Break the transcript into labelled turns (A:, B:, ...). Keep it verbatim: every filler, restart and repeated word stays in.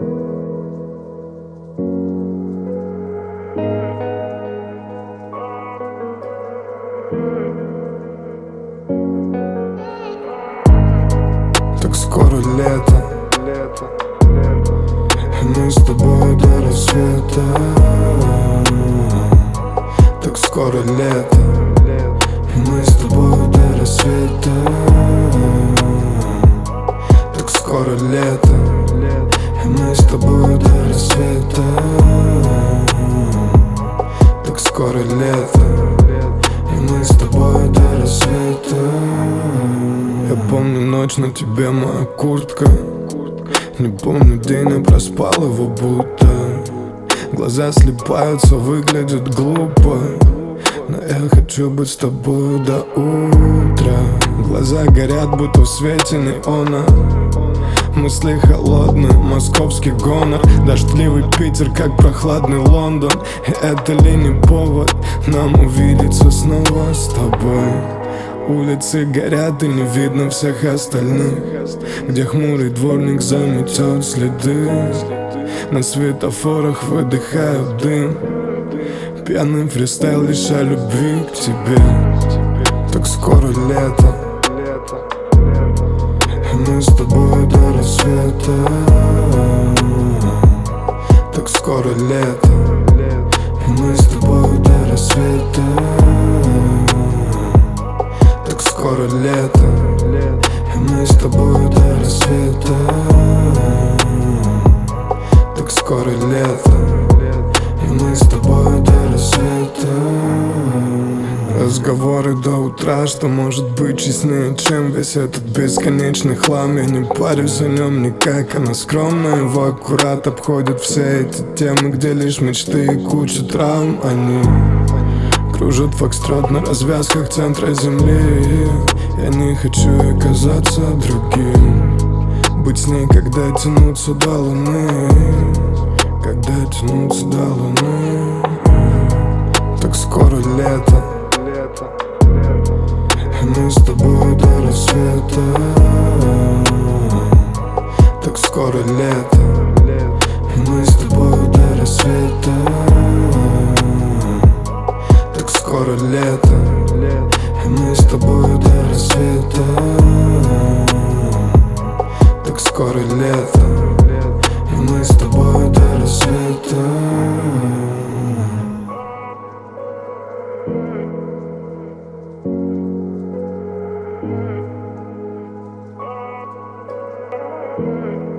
A: Так скоро лето, и мы с тобой до рассвета. Так скоро лето, и мы с тобой до рассвета. Так скоро лето, и мы с тобой до рассвета. Так скоро лето, и мы с тобой до рассвета. Я помню ночь, на тебе моя куртка. Не помню день, я проспал его будто. Глаза слипаются, выглядят глупо, но я хочу быть с тобой до утра. Глаза горят, будто в свете неона. Мысли холодные, московский гонор. Дождливый Питер, как прохладный Лондон. И это ли не повод нам увидеться снова с тобой? Улицы горят и не видно всех остальных, где хмурый дворник заметет следы. На светофорах выдыхаю дым. Пьяный фристайл лишь о любви к тебе. Так скоро лето, и мы с тобой до рассвета. Так скоро лето, и мы с тобой до рассвета. Так скоро лето, и мы с тобой до рассвета. Так скоро лето, и мы с тобой до рассвета. Разговоры до утра, что может быть честнее, чем весь этот бесконечный хлам. Я не парюсь о нем никак, она скромная, его аккурат обходят все эти темы, где лишь мечты и куча травм. Они кружат фокстрот на развязках центра земли. Я не хочу ей казаться другим. Быть с ней, когда тянуться до луны. Когда тянуться до луны. Так скоро лето, и мы с тобой до рассвета. Так скоро лето, и мы с тобой до рассвета. Так скоро лето, и мы с тобой до рассвета. Так скоро лето, и мы с тобой до рассвета.
B: Mm-hmm.